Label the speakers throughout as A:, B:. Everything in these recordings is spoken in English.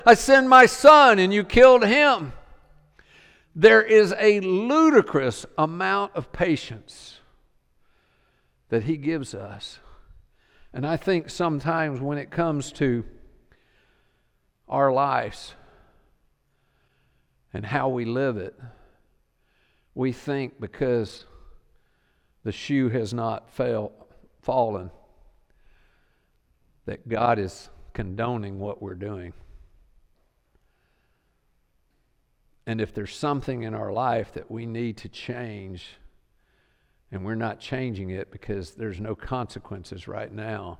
A: I send my son and you killed him. There is a ludicrous amount of patience that he gives us. And I think sometimes when it comes to our lives and how we live it, we think because the shoe has not fallen that God is condoning what we're doing. And if there's something in our life that we need to change, and we're not changing it because there's no consequences right now,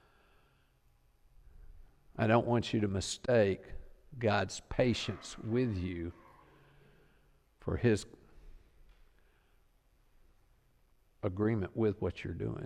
A: I don't want you to mistake God's patience with you for His agreement with what you're doing.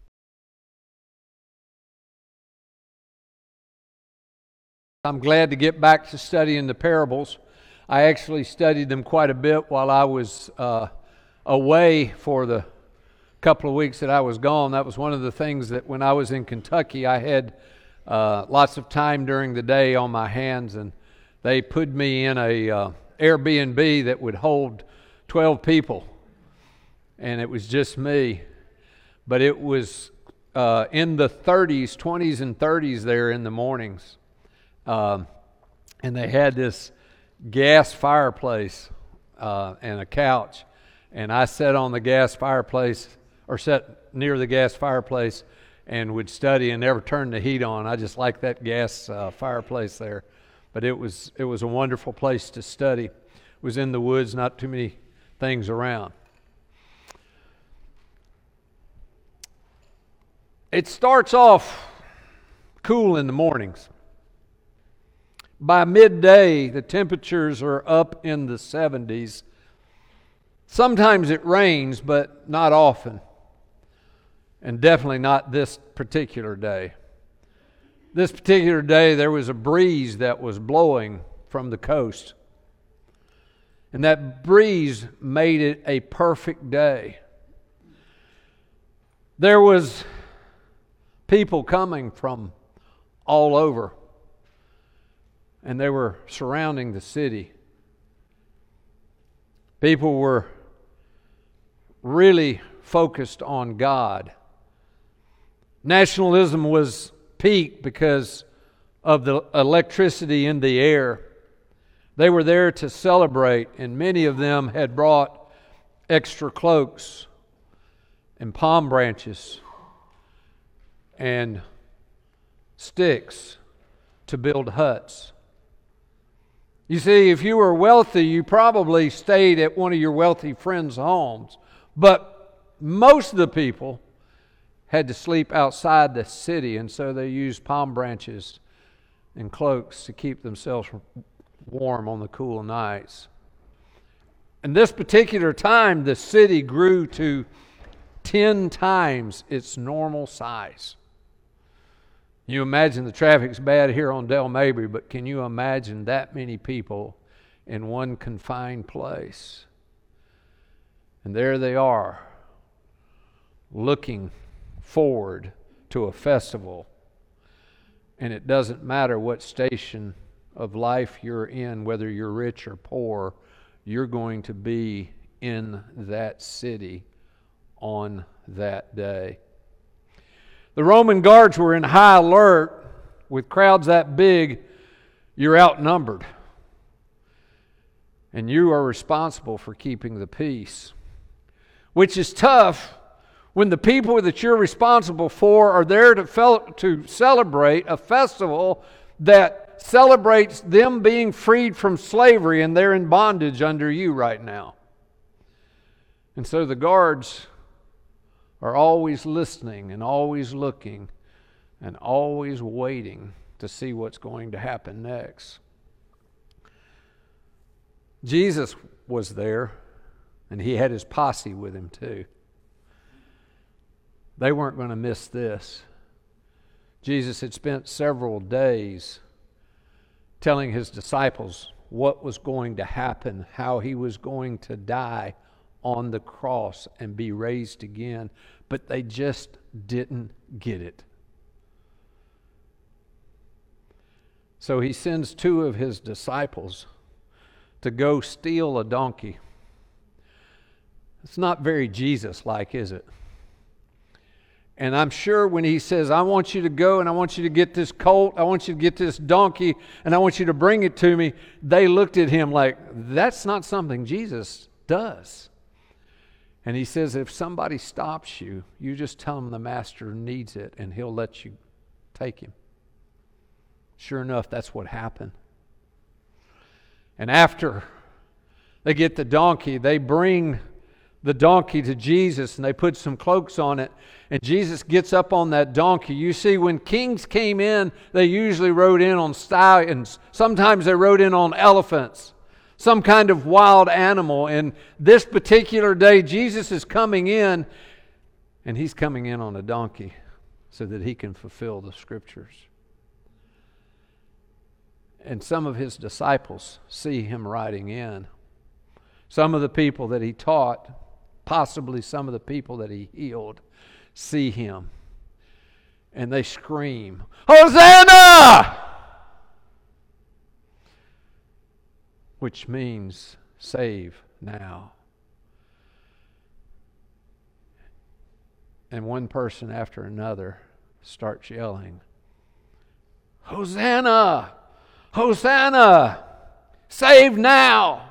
A: I'm glad to get back to studying the parables. I actually studied them quite a bit while I was away for the couple of weeks that I was gone. That was one of the things that when I was in Kentucky, I had lots of time during the day on my hands, and they put me in a Airbnb that would hold 12 people, and it was just me. But it was in the 30s, 20s and 30s there in the mornings. And they had this gas fireplace and a couch, and I sat on the gas fireplace, or sat near the gas fireplace, and would study and never turn the heat on. I just liked that gas fireplace there. But it was a wonderful place to study. It was in the woods, not too many things around. It starts off cool in the mornings. By midday, the temperatures are up in the 70s. Sometimes it rains, but not often. And definitely not this particular day. This particular day, there was a breeze that was blowing from the coast. And that breeze made it a perfect day. There was people coming from all over, and they were surrounding the city. People were really focused on God. Nationalism was peaked because of the electricity in the air. They were there to celebrate, and many of them had brought extra cloaks and palm branches and sticks to build huts. You see, if you were wealthy, you probably stayed at one of your wealthy friends' homes. But most of the people had to sleep outside the city, and so they used palm branches and cloaks to keep themselves warm on the cool nights. And this particular time, the city grew to 10 times its normal size. You imagine the traffic's bad here on Del Mabry, but can you imagine that many people in one confined place? And there they are, looking forward to a festival. And it doesn't matter what station of life you're in, whether you're rich or poor, you're going to be in that city on that day. The Roman guards were in high alert. With crowds that big, you're outnumbered. And you are responsible for keeping the peace. Which is tough when the people that you're responsible for are there to celebrate a festival that celebrates them being freed from slavery, and they're in bondage under you right now. And so the guards are always listening and always looking and always waiting to see what's going to happen next. Jesus was there, and he had his posse with him too. They weren't going to miss this. Jesus had spent several days telling his disciples what was going to happen, how he was going to die on the cross and be raised again, but they just didn't get it. So he sends two of his disciples to go steal a donkey. It's not very Jesus-like, is it? And I'm sure when he says, I want you to go and I want you to get this colt, I want you to get this donkey, and I want you to bring it to me, they looked at him like, that's not something Jesus does. And he says, if somebody stops you, you just tell him the master needs it and he'll let you take him. Sure enough, that's what happened. And after they get the donkey, they bring the donkey to Jesus and they put some cloaks on it. And Jesus gets up on that donkey. You see, when kings came in, they usually rode in on stallions. Sometimes they rode in on elephants, some kind of wild animal. And this particular day, Jesus is coming in, and he's coming in on a donkey so that he can fulfill the scriptures. And some of his disciples see him riding in. Some of the people that he taught, possibly some of the people that he healed, see him. And they scream, Hosanna! Which means save now. And one person after another starts yelling, Hosanna! Hosanna! Save now!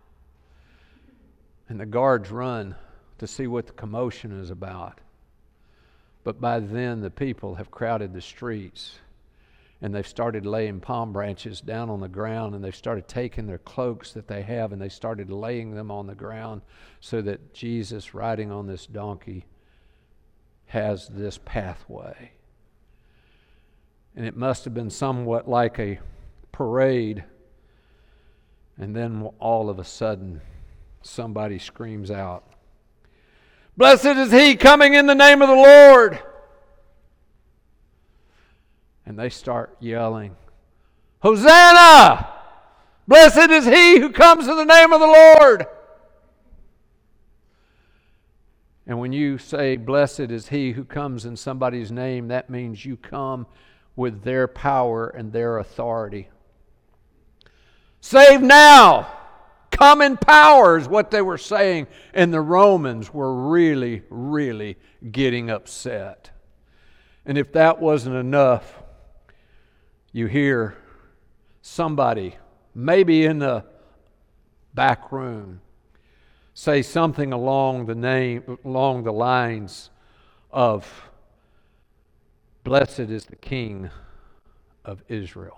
A: And the guards run to see what the commotion is about. But by then the people have crowded the streets, and they've started laying palm branches down on the ground, and they've started taking their cloaks that they have and they started laying them on the ground so that Jesus, riding on this donkey, has this pathway. And it must have been somewhat like a parade. And then all of a sudden, somebody screams out, Blessed is he coming in the name of the Lord. And they start yelling, Hosanna! Blessed is he who comes in the name of the Lord. And when you say, Blessed is he who comes in somebody's name, that means you come with their power and their authority. Save now! Come in power is what they were saying. And the Romans were really, really getting upset. And if that wasn't enough, you hear somebody, maybe in the back room, say something along the lines of, Blessed is the King of Israel.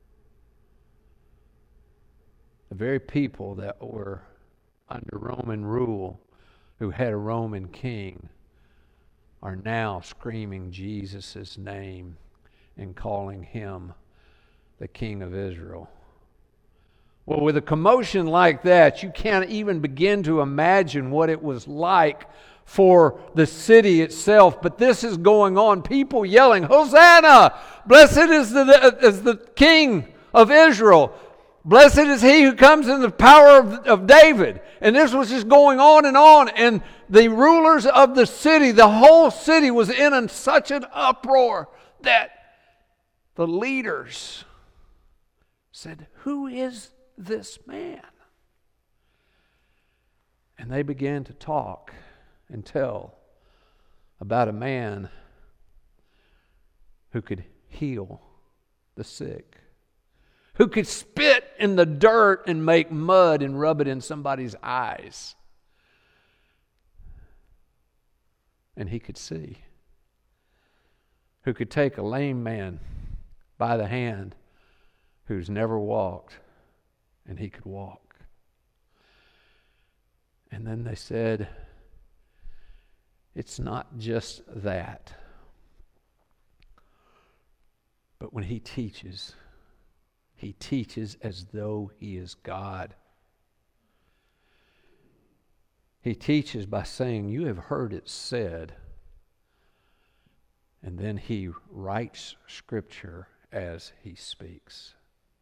A: The very people that were under Roman rule, who had a Roman king, are now screaming Jesus' name and calling him the King of Israel. Well, with a commotion like that, you can't even begin to imagine what it was like for the city itself. But this is going on. People yelling, Hosanna! Blessed is the King of Israel. Blessed is he who comes in the power of David. And this was just going on. And the rulers of the city, the whole city was in such an uproar that the leaders said, Who is this man? And they began to talk and tell about a man who could heal the sick, who could spit in the dirt and make mud and rub it in somebody's eyes. And he could see. Who could take a lame man by the hand who's never walked, and he could walk. And then they said, it's not just that, but when he teaches as though he is God. He teaches by saying, you have heard it said. And then he writes scripture as he speaks.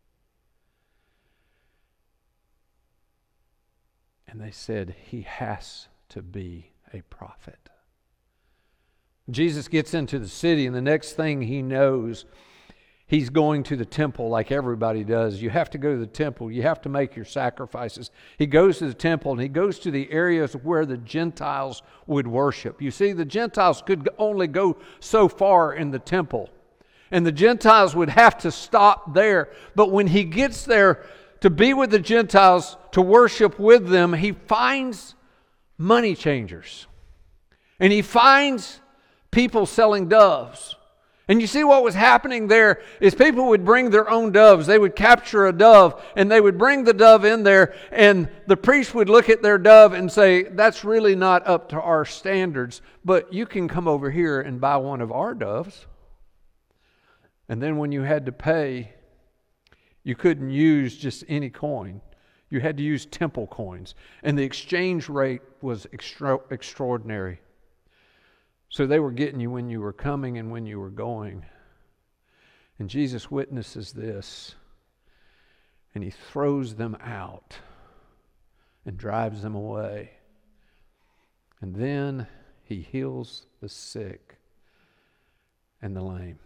A: And they said, he has to be a prophet. Jesus gets into the city, and the next thing he knows, he's going to the temple like everybody does. You have to go to the temple. You have to make your sacrifices. He goes to the temple, and he goes to the areas where the Gentiles would worship. You see, the Gentiles could only go so far in the temple, and the Gentiles would have to stop there. But when he gets there to be with the Gentiles, to worship with them, he finds money changers. And he finds people selling doves. And you see what was happening there is people would bring their own doves. They would capture a dove, and they would bring the dove in there, and the priest would look at their dove and say, that's really not up to our standards, but you can come over here and buy one of our doves. And then when you had to pay, you couldn't use just any coin. You had to use temple coins. And the exchange rate was extraordinary. So they were getting you when you were coming and when you were going. And Jesus witnesses this. And he throws them out and drives them away. And then he heals the sick and the lame.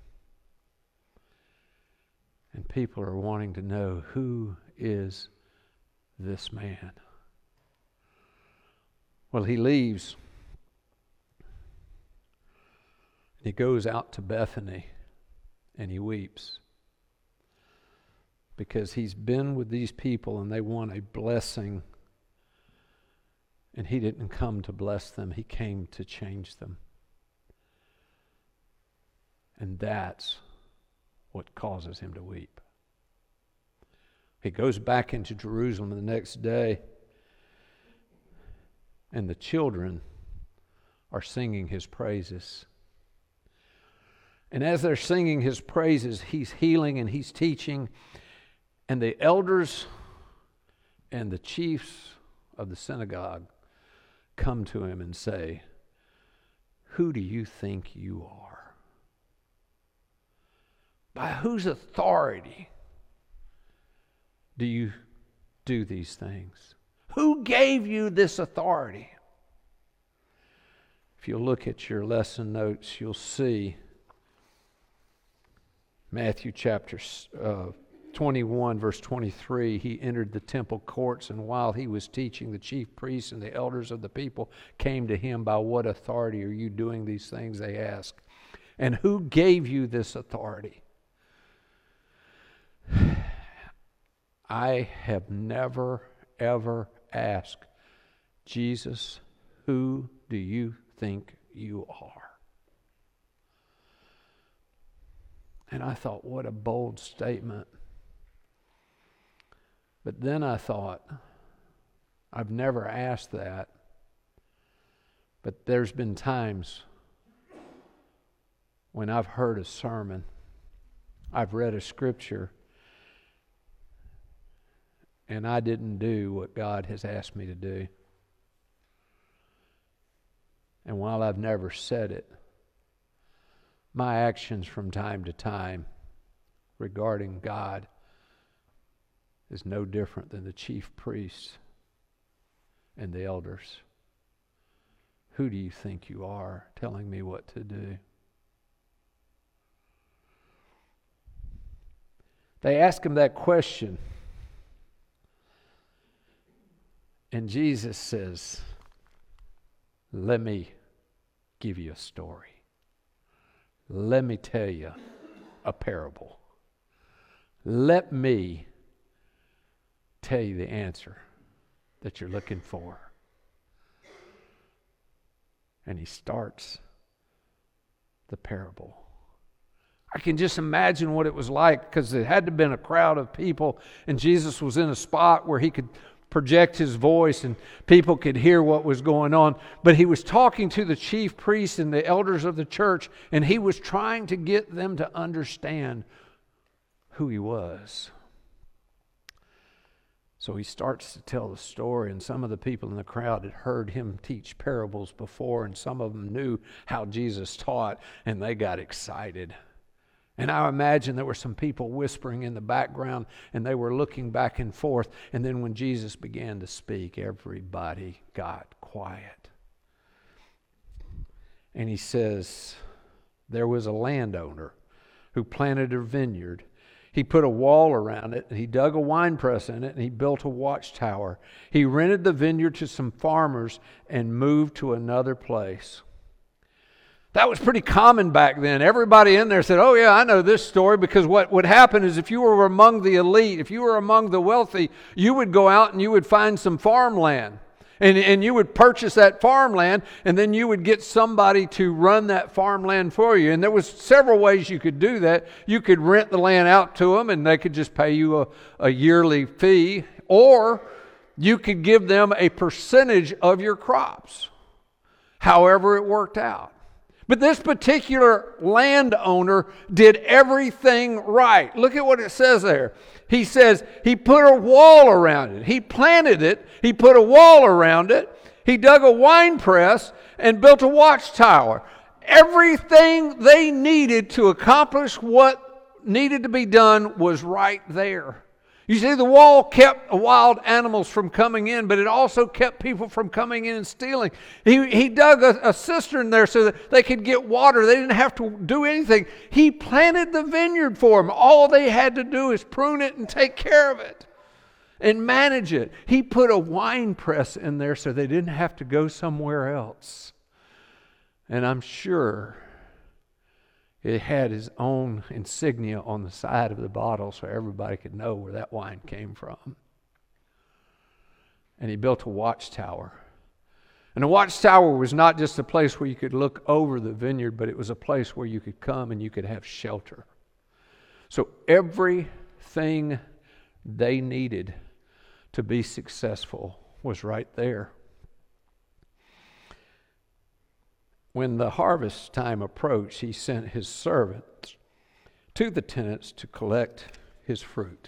A: And people are wanting to know, who is this man? Well, he leaves. He goes out to Bethany and he weeps because he's been with these people and they want a blessing, and he didn't come to bless them, he came to change them. And that's what causes him to weep. He goes back into Jerusalem the next day, and the children are singing his praises. And as they're singing his praises, he's healing and he's teaching. And the elders and the chiefs of the synagogue come to him and say, who do you think you are? By whose authority do you do these things? Who gave you this authority? If you look at your lesson notes, you'll see Matthew chapter 21, verse 23, he entered the temple courts, and while he was teaching, the chief priests and the elders of the people came to him. By what authority are you doing these things, they asked. And who gave you this authority? I have never, ever asked Jesus, who do you think you are? And I thought, what a bold statement. But then I thought, I've never asked that. But there's been times when I've heard a sermon, I've read a scripture, and I didn't do what God has asked me to do. And while I've never said it, my actions from time to time regarding God is no different than the chief priests and the elders. Who do you think you are telling me what to do? They ask him that question, and Jesus says, let me give you a story. Let me tell you a parable. Let me tell you the answer that you're looking for. And he starts the parable. I can just imagine what it was like, because it had to have been a crowd of people, and Jesus was in a spot where he could project his voice and people could hear what was going on. But he was talking to the chief priests and the elders of the church, and he was trying to get them to understand who he was. So he starts to tell the story, and some of the people in the crowd had heard him teach parables before, and some of them knew how Jesus taught, and they got excited. And I imagine there were some people whispering in the background, and they were looking back and forth. And then when Jesus began to speak, everybody got quiet. And he says, there was a landowner who planted a vineyard. He put a wall around it, and he dug a winepress in it, and he built a watchtower. He rented the vineyard to some farmers and moved to another place. That was pretty common back then. Everybody in there said, oh yeah, I know this story, because what would happen is if you were among the elite, if you were among the wealthy, you would go out and you would find some farmland. And you would purchase that farmland, and then you would get somebody to run that farmland for you. And there was several ways you could do that. You could rent the land out to them, and they could just pay you a yearly fee. Or you could give them a percentage of your crops, however it worked out. But this particular landowner did everything right. Look at what it says there. He says he put a wall around it. He planted it. He put a wall around it. He dug a wine press and built a watchtower. Everything they needed to accomplish what needed to be done was right there. You see, the wall kept wild animals from coming in, but it also kept people from coming in and stealing. He dug a cistern there so that they could get water. They didn't have to do anything. He planted the vineyard for them. All they had to do is prune it and take care of it and manage it. He put a wine press in there so they didn't have to go somewhere else. And I'm sure it had his own insignia on the side of the bottle so everybody could know where that wine came from. And he built a watchtower. And the watchtower was not just a place where you could look over the vineyard, but it was a place where you could come and you could have shelter. So everything they needed to be successful was right there. When the harvest time approached, he sent his servants to the tenants to collect his fruit.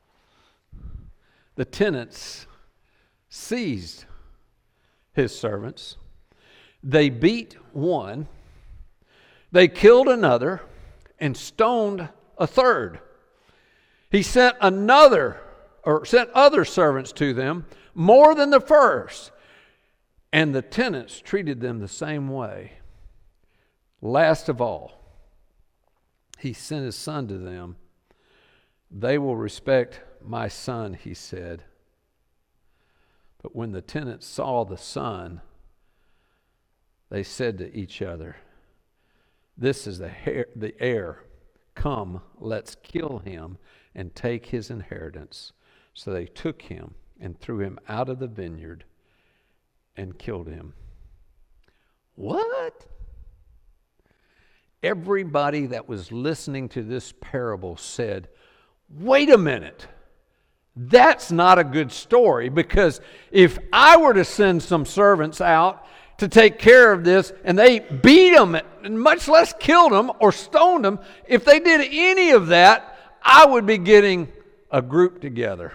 A: The tenants seized his servants. They beat one, they killed another, and stoned a third. He sent other servants to them, more than the first. And the tenants treated them the same way. Last of all, he sent his son to them. They will respect my son, he said. But when the tenants saw the son, they said to each other, this is the heir. Come, let's kill him and take his inheritance. So they took him and threw him out of the vineyard and killed him. What? Everybody that was listening to this parable said, wait a minute. That's not a good story, because if I were to send some servants out to take care of this and they beat them, and much less killed them or stoned them, if they did any of that, I would be getting a group together.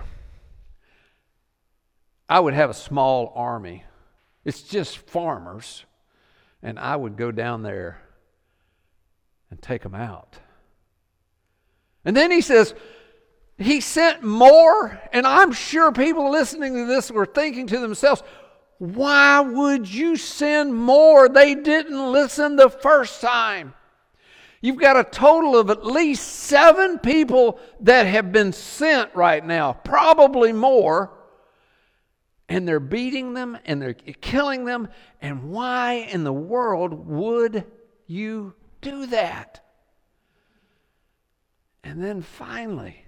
A: I would have a small army. It's just farmers, and I would go down there and take them out. And then he says, he sent more, and I'm sure people listening to this were thinking to themselves, why would you send more? They didn't listen the first time. You've got a total of at least 7 people that have been sent right now, probably more. And they're beating them and they're killing them. And why in the world would you do that? And then finally,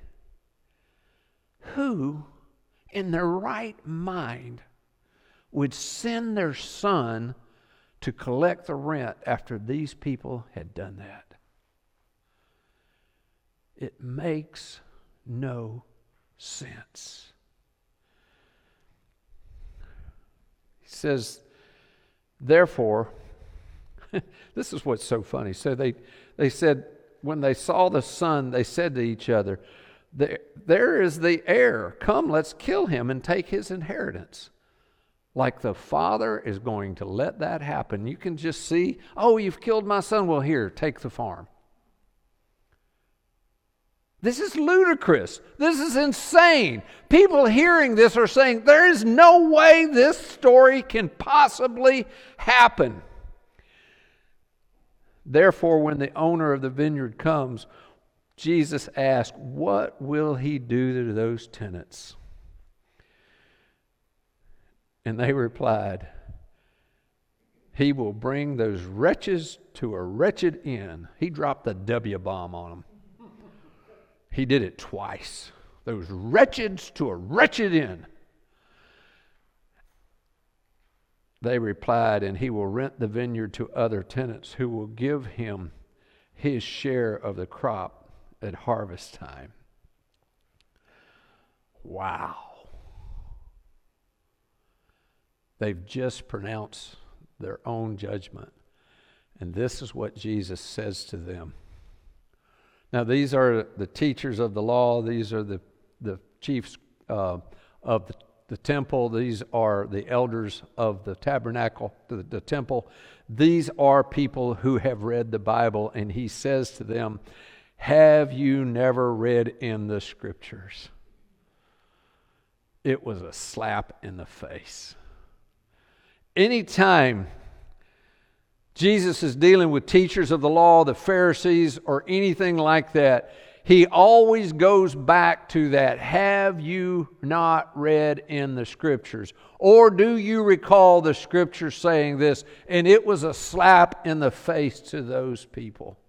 A: who in their right mind would send their son to collect the rent after these people had done that? It makes no sense. He says, therefore, this is what's so funny. So they said, when they saw the son, they said to each other, there is the heir. Come, let's kill him and take his inheritance. Like the father is going to let that happen. You can just see, oh, you've killed my son. Well, here, take the farm. This is ludicrous. This is insane. People hearing this are saying, there is no way this story can possibly happen. Therefore, when the owner of the vineyard comes, Jesus asked, what will he do to those tenants? And they replied, he will bring those wretches to a wretched end. He dropped the W-bomb on them. He did it twice. Those wretches to a wretched end. They replied, and he will rent the vineyard to other tenants who will give him his share of the crop at harvest time. Wow. They've just pronounced their own judgment. And this is what Jesus says to them. Now, these are the teachers of the law. These are the chiefs of the temple. These are the elders of the tabernacle, the temple. These are people who have read the Bible. And he says to them, have you never read in the Scriptures? It was a slap in the face. Anytime Jesus is dealing with teachers of the law, the Pharisees, or anything like that, he always goes back to that. Have you not read in the Scriptures? Or do you recall the Scripture saying this? And it was a slap in the face to those people.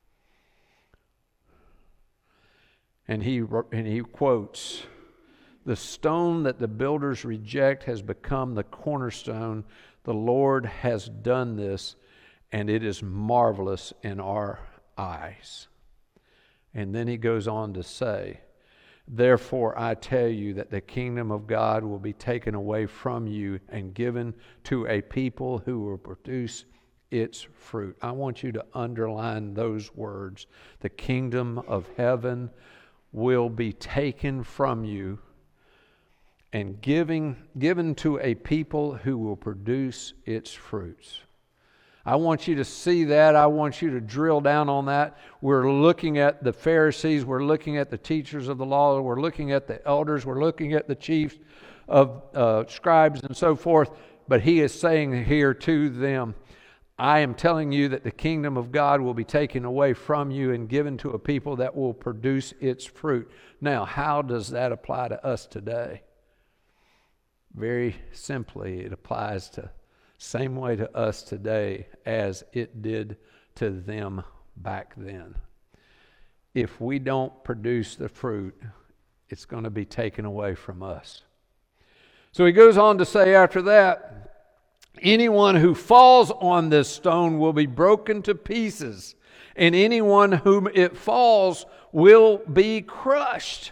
A: And he quotes, the stone that the builders reject has become the cornerstone. The Lord has done this, and it is marvelous in our eyes. And then he goes on to say, therefore I tell you that the kingdom of God will be taken away from you and given to a people who will produce its fruit. I want you to underline those words. The kingdom of heaven will be taken from you and given to a people who will produce its fruits. I want you to see that. I want you to drill down on that. We're looking at the Pharisees. We're looking at the teachers of the law. We're looking at the elders. We're looking at the chiefs of scribes and so forth. But he is saying here to them, I am telling you that the kingdom of God will be taken away from you and given to a people that will produce its fruit. Now, how does that apply to us today? Very simply, it applies to same way to us today as it did to them back then. If we don't produce the fruit, it's going to be taken away from us. So he goes on to say after that, anyone who falls on this stone will be broken to pieces, and anyone whom it falls will be crushed.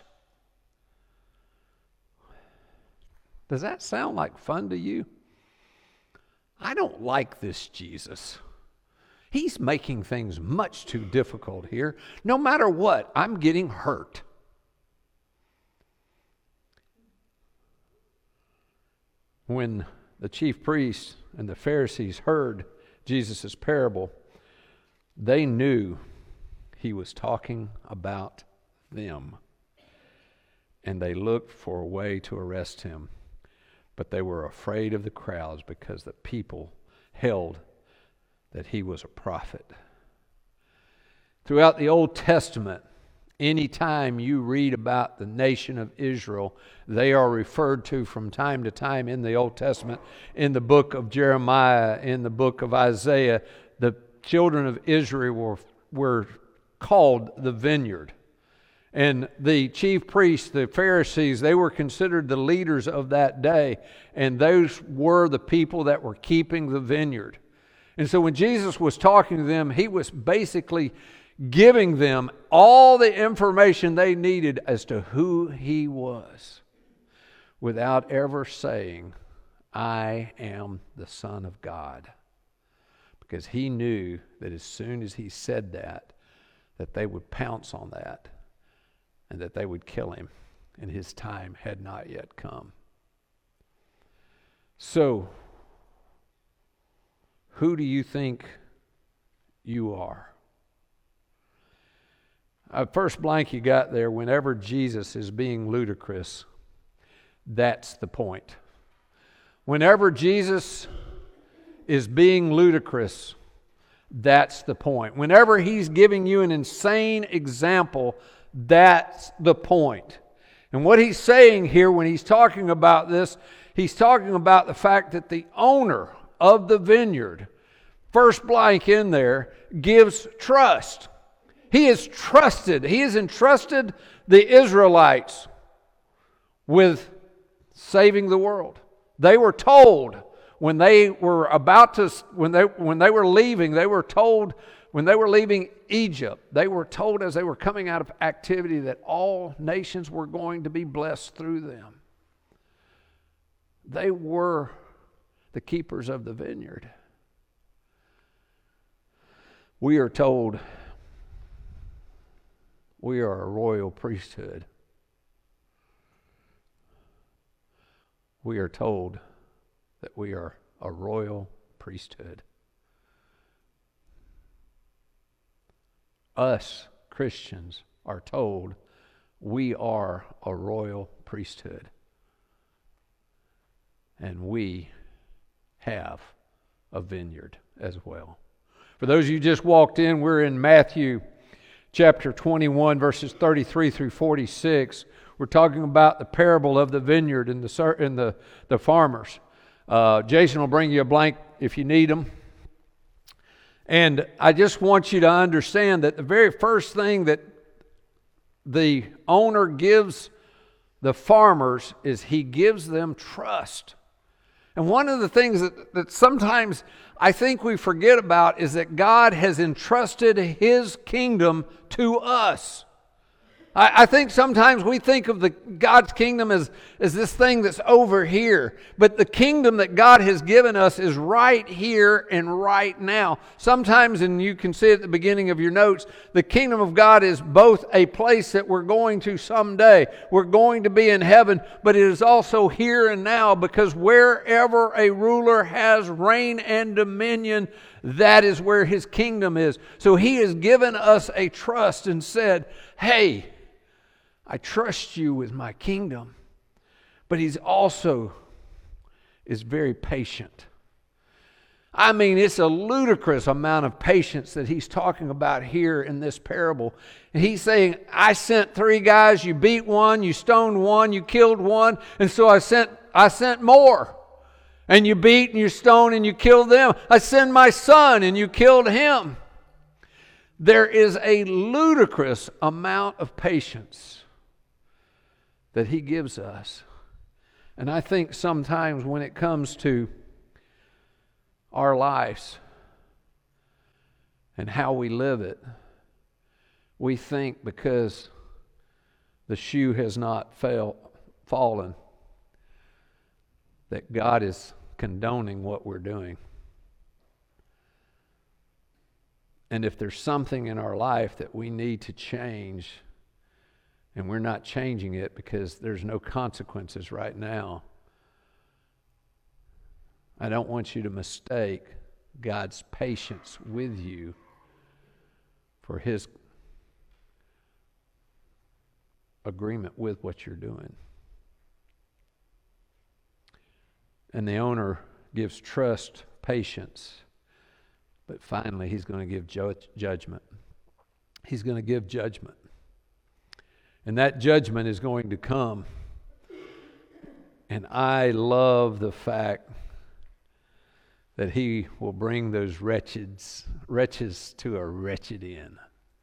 A: Does that sound like fun to you? I don't like this Jesus. He's making things much too difficult here. No matter what, I'm getting hurt. When the chief priests and the Pharisees heard Jesus' parable, they knew he was talking about them. And they looked for a way to arrest him. But they were afraid of the crowds because the people held that he was a prophet. Throughout the Old Testament, anytime you read about the nation of Israel, they are referred to from time to time in the Old Testament. In the book of Jeremiah, in the book of Isaiah, the children of Israel were called the vineyard. And the chief priests, the Pharisees, they were considered the leaders of that day. And those were the people that were keeping the vineyard. And so when Jesus was talking to them, he was basically giving them all the information they needed as to who he was, without ever saying, I am the Son of God. Because he knew that as soon as he said that they would pounce on that. And that they would kill him, and his time had not yet come. So, who do you think you are? First blank you got there, whenever Jesus is being ludicrous, that's the point. Whenever Jesus is being ludicrous, that's the point. Whenever he's giving you an insane example, that's the point. And what he's saying here when he's talking about this, he's talking about the fact that the owner of the vineyard, first blank in there, gives trust. He is trusted. He has entrusted the Israelites with saving the world. They were told when they were about to, when they were leaving, they were told when they were leaving Egypt, they were told as they were coming out of activity that all nations were going to be blessed through them. They were the keepers of the vineyard. We are told we are a royal priesthood. We are told that we are a royal priesthood. Us, Christians, are told we are a royal priesthood. And we have a vineyard as well. For those of you who just walked in, we're in Matthew chapter 21, verses 33 through 46. We're talking about the parable of the vineyard and the farmers. Jason will bring you a blank if you need them. And I just want you to understand that the very first thing that the owner gives the farmers is he gives them trust. And one of the things that sometimes I think we forget about is that God has entrusted His kingdom to us. I think sometimes we think of God's kingdom as this thing that's over here. But the kingdom that God has given us is right here and right now. Sometimes, and you can see at the beginning of your notes, the kingdom of God is both a place that we're going to someday. We're going to be in heaven, but it is also here and now, because wherever a ruler has reign and dominion, that is where his kingdom is. So He has given us a trust and said, hey, I trust you with my kingdom. But He's also is very patient. I mean, it's a ludicrous amount of patience that He's talking about here in this parable. And He's saying, I sent 3 guys, you beat one, you stoned one, you killed one, and so I sent more. And you beat and you stoned and you killed them. I send my son and you killed him. There is a ludicrous amount of patience that He gives us. And I think sometimes when it comes to our lives and how we live it, we think because the shoe has not fallen that God is condoning what we're doing. And if there's something in our life that we need to change, and we're not changing it because there's no consequences right now, I don't want you to mistake God's patience with you for His agreement with what you're doing. And the owner gives trust, patience, but finally He's going to give judgment. He's going to give judgment. And that judgment is going to come. And I love the fact that He will bring those wretches to a wretched end.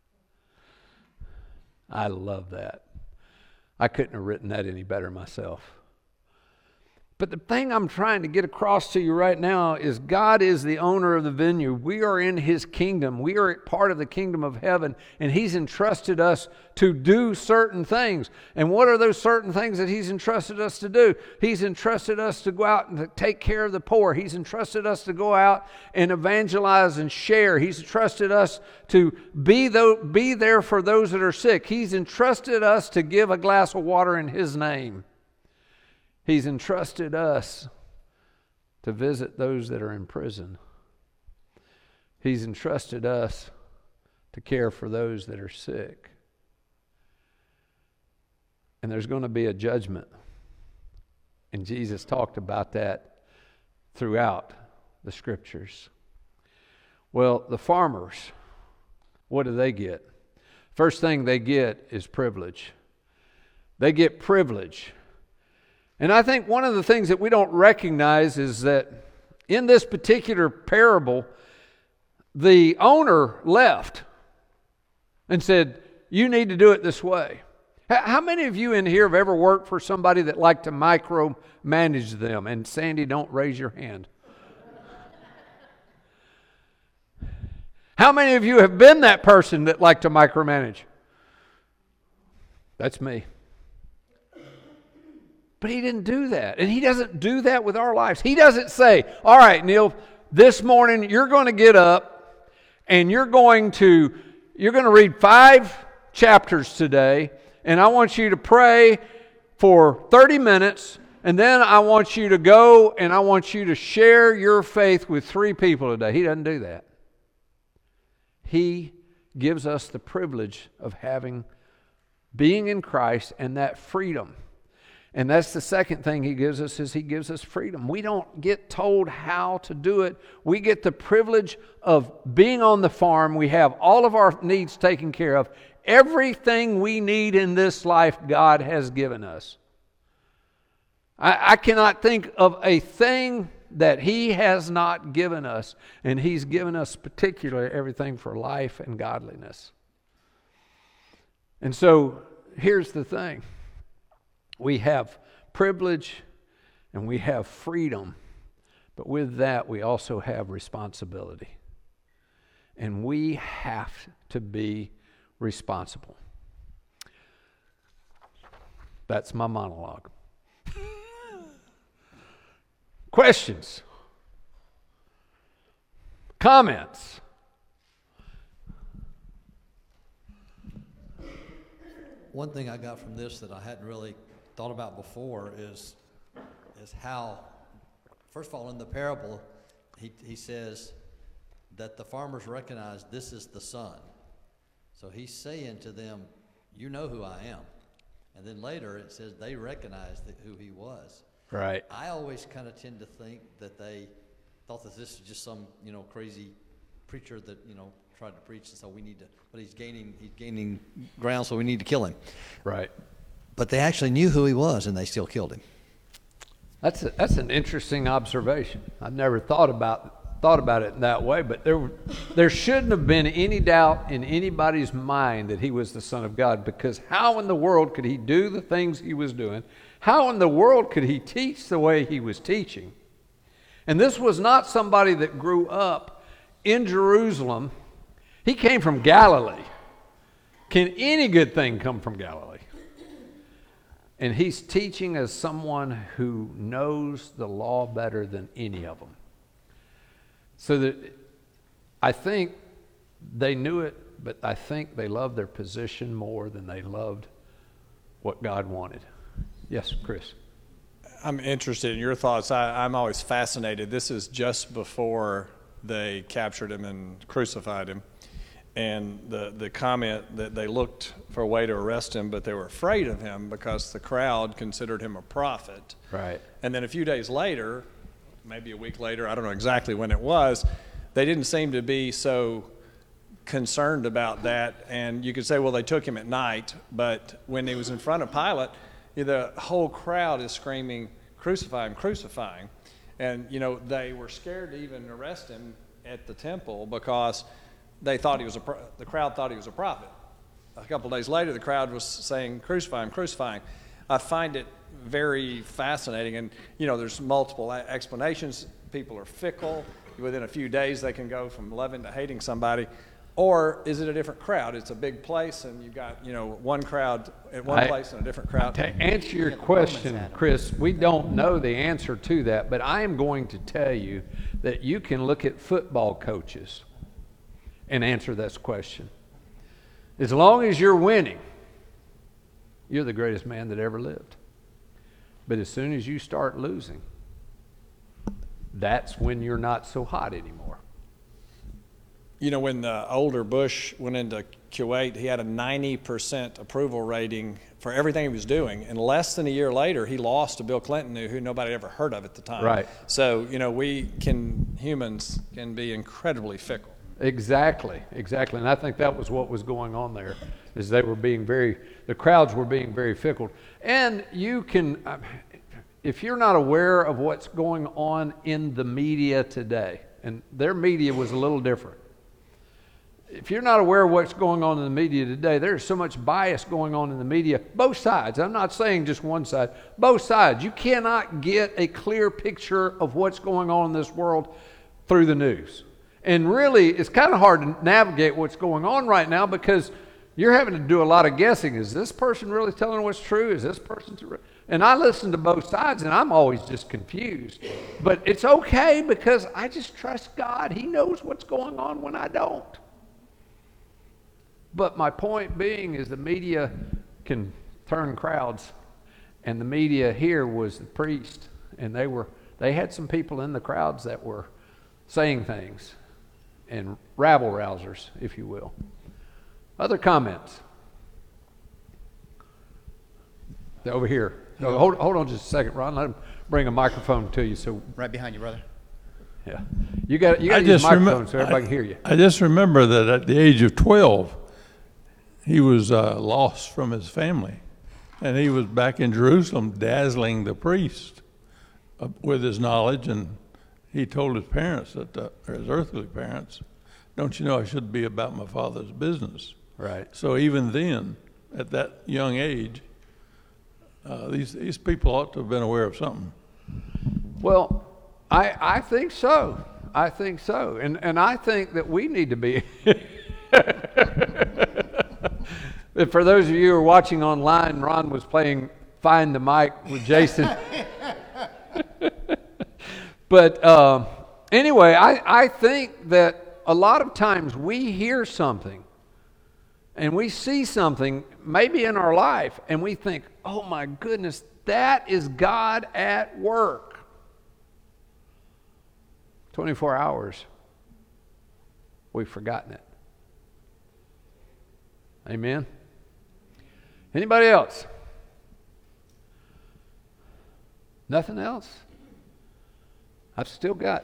A: I love that. I couldn't have written that any better myself. But the thing I'm trying to get across to you right now is God is the owner of the vineyard. We are in His kingdom. We are part of the kingdom of heaven, and He's entrusted us to do certain things. And what are those certain things that He's entrusted us to do? He's entrusted us to go out and to take care of the poor. He's entrusted us to go out and evangelize and share. He's entrusted us to be there for those that are sick. He's entrusted us to give a glass of water in His name. He's entrusted us to visit those that are in prison. He's entrusted us to care for those that are sick. And there's going to be a judgment. And Jesus talked about that throughout the Scriptures. Well, the farmers, what do they get? First thing they get is privilege. They get privilege. And I think one of the things that we don't recognize is that in this particular parable, the owner left and said, you need to do it this way. How many of you in here have ever worked for somebody that liked to micromanage them? And Sandy, don't raise your hand. How many of you have been that person that liked to micromanage? That's me. But he didn't do that. And he doesn't do that with our lives. He doesn't say, all right, Neil, this morning you're going to get up and you're going to read 5 chapters today, and I want you to pray for 30 minutes, and then I want you to go and I want you to share your faith with 3 people today. He doesn't do that. He gives us the privilege of being in Christ and that freedom. And that's the second thing he gives us, is he gives us freedom. We don't get told how to do it. We get the privilege of being on the farm. We have all of our needs taken care of. Everything we need in this life, God has given us. I cannot think of a thing that he has not given us. And he's given us particularly everything for life and godliness. And so here's the thing. We have privilege and we have freedom, but with that we also have responsibility. And we have to be responsible. That's my monologue. Questions? Comments?
B: One thing I got from this that I hadn't really thought about before is how, first of all, in the parable, he says that the farmers recognize this is the son. So he's saying to them, you know who I am. And then later it says they recognized who he was.
A: Right.
B: I always kind of tend to think that they thought that this was just some, crazy preacher that, tried to preach, and so we need to, but he's gaining ground, so we need to kill him.
A: Right.
B: But they actually knew who he was, and they still killed him.
A: That's an interesting observation. I've never thought about it in that way, but there shouldn't have been any doubt in anybody's mind that he was the Son of God, because how in the world could he do the things he was doing? How in the world could he teach the way he was teaching? And this was not somebody that grew up in Jerusalem. He came from Galilee. Can any good thing come from Galilee? And he's teaching as someone who knows the law better than any of them. So that I think they knew it, but I think they loved their position more than they loved what God wanted. Yes, Chris.
C: I'm interested in your thoughts. I'm always fascinated. This is just before they captured him and crucified him. And the comment that they looked for a way to arrest him, but they were afraid of him because the crowd considered him a prophet.
A: Right.
C: And then a few days later, maybe a week later, I don't know exactly when it was, they didn't seem to be so concerned about that. And you could say, well, they took him at night, but when he was in front of Pilate, the whole crowd is screaming, crucify him, crucify him. And, they were scared to even arrest him at the temple because they thought the crowd thought he was a prophet. A couple of days later, the crowd was saying, crucify him, crucify him. I find it very fascinating. And, there's multiple explanations. People are fickle. Within a few days, they can go from loving to hating somebody. Or is it a different crowd? It's a big place, and you've got, one crowd at one place and a different crowd.
A: To answer your question, Chris, we don't know the answer to that, but I am going to tell you that you can look at football coaches and answer this question. As long as you're winning, you're the greatest man that ever lived. But as soon as you start losing, that's when you're not so hot anymore.
C: When the older Bush went into Kuwait, he had a 90% approval rating for everything he was doing. And less than a year later, he lost to Bill Clinton, who nobody ever heard of at the time.
A: Right.
C: So, humans can be incredibly fickle.
A: Exactly. And I think that was what was going on there, is they were being the crowds were being very fickle. And you can, if you're not aware of what's going on in the media today, and their media was a little different. If you're not aware of what's going on in the media today, there's so much bias going on in the media, both sides. I'm not saying just one side, both sides. You cannot get a clear picture of what's going on in this world through the news. And really, it's kind of hard to navigate what's going on right now because you're having to do a lot of guessing. Is this person really telling what's true? Is this person true? And I listen to both sides, and I'm always just confused. But it's okay because I just trust God. He knows what's going on when I don't. But my point being is the media can turn crowds, and the media here was the priest, and they had some people in the crowds that were saying things, and rabble rousers, if you will. Other comments? Over here. No, hold on just a second, Ron. Let him bring a microphone to you. So
D: right behind you, brother.
A: Yeah, you got to use a microphone so everybody can hear you.
E: I just remember that at the age of 12, he was lost from his family, and he was back in Jerusalem dazzling the priest with his knowledge, and he told his parents, or his earthly parents, don't you know I should be about my Father's business?
A: Right.
E: So even then, at that young age, these people ought to have been aware of something.
A: Well, I think so. I think so. And I think that we need to be... For those of you who are watching online, Ron was playing Find the Mic with Jason. But anyway, I think that a lot of times we hear something and we see something maybe in our life and we think, oh my goodness, that is God at work. 24 hours, we've forgotten it. Amen? Anybody else? Nothing else? I've still got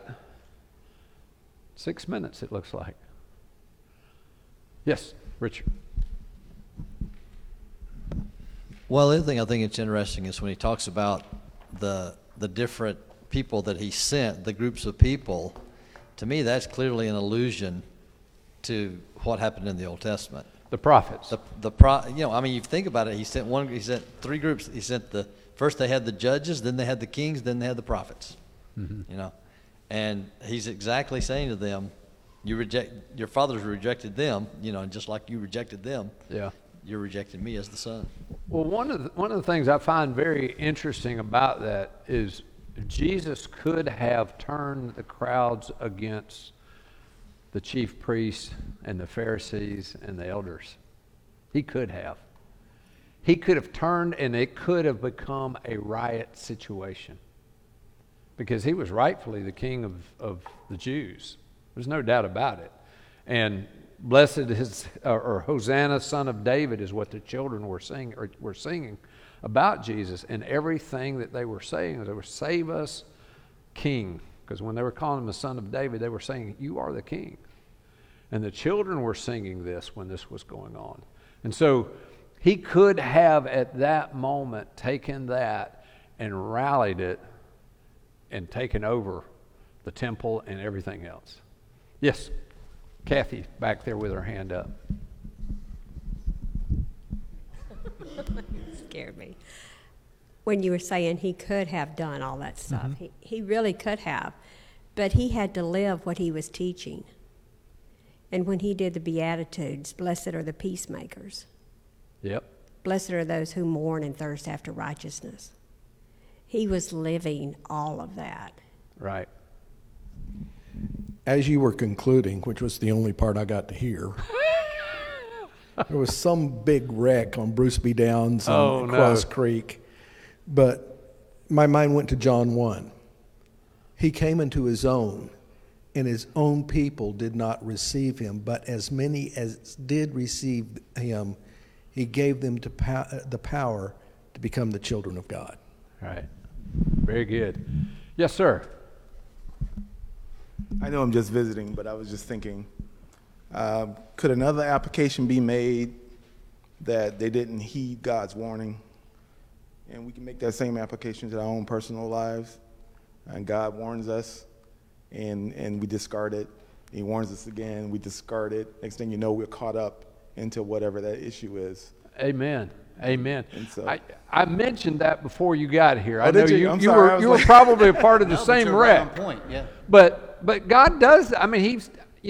A: 6 minutes, it looks like. Yes, Richard.
B: Well, the other thing I think it's interesting is when he talks about the different people that he sent, the groups of people. To me, that's clearly an allusion to what happened in the Old Testament.
A: The prophets.
B: You think about it. He sent three groups. He sent first they had the judges, then they had the kings, then they had the prophets. Mm-hmm. And he's exactly saying to them, your fathers rejected them, and just like you rejected them,
A: yeah,
B: you're rejecting me as the son.
A: Well, one of the things I find very interesting about that is Jesus could have turned the crowds against the chief priests and the Pharisees and the elders. He could have. He could have turned, and it could have become a riot situation because he was rightfully the king of the Jews. There's no doubt about it. And blessed is, or Hosanna, son of David, is what the children were singing about Jesus. And everything that they were saying, they were, save us, King. Because when they were calling him the son of David, they were saying, you are the king. And the children were singing this when this was going on. And so he could have at that moment taken that and rallied it and taken over the temple and everything else. Yes, Kathy back there with her hand up.
F: Scared me. When you were saying he could have done all that stuff, mm-hmm. he really could have, but he had to live what he was teaching. And when he did the Beatitudes, blessed are the peacemakers.
A: Yep.
F: Blessed are those who mourn and thirst after righteousness. He was living all of that.
A: Right.
G: As you were concluding, which was the only part I got to hear, there was some big wreck on Bruce B. Downs and Cross Creek. But my mind went to John 1. He came into his own, and his own people did not receive him. But as many as did receive him, he gave them the power to become the children of God.
A: Right. Very good. Yes, sir.
H: I know I'm just visiting, but I was just thinking,
D: Could another application be made that they didn't heed God's warning? And we can make that same application to our own personal lives. And God warns us, and we discard it. He warns us again, we discard it. Next thing you know, we're caught up into whatever that issue is.
A: Amen. Amen.
D: And so-
A: I mentioned that before you got here. I
D: Oh,
A: know
D: did you?
A: you,
D: I'm
A: you
D: sorry,
A: were
D: I was
A: you were
D: like-
A: probably a part of the
H: No, but
A: same
H: you're right on
A: wreck.
H: point, yeah.
A: But God does. I mean, he's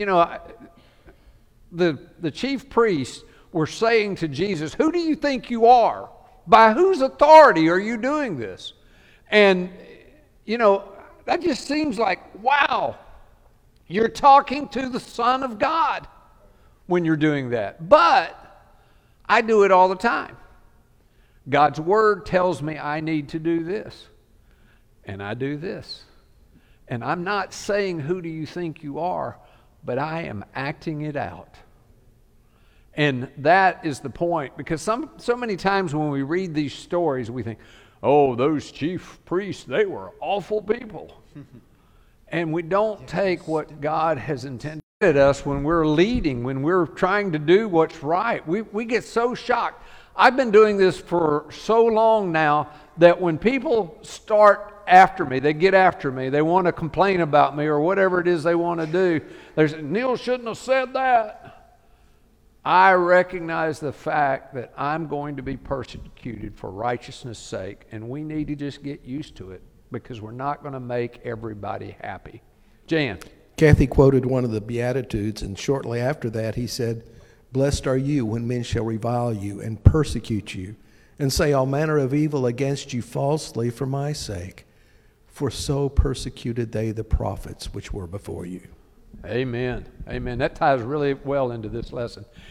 A: the chief priests were saying to Jesus, "Who do you think you are? By whose authority are you doing this?" And that just seems like, wow, you're talking to the Son of God when you're doing that. But I do it all the time. God's word tells me I need to do this, and I do this. And I'm not saying, "Who do you think you are?" but I am acting it out. And that is the point, because so many times when we read these stories, we think, "Oh, those chief priests, they were awful people." And we don't take what God has intended us when we're leading, when we're trying to do what's right. We get so shocked. I've been doing this for so long now that when people start after me, they get after me, they want to complain about me or whatever it is they want to do, they say, "Neil shouldn't have said that." I recognize the fact that I'm going to be persecuted for righteousness' sake, and we need to just get used to it, because we're not going to make everybody happy. Jan.
G: Kathy quoted one of the Beatitudes, and shortly after that he said, "Blessed are you when men shall revile you and persecute you and say all manner of evil against you falsely for my sake. For so persecuted they the prophets which were before you."
A: Amen. Amen. That ties really well into this lesson.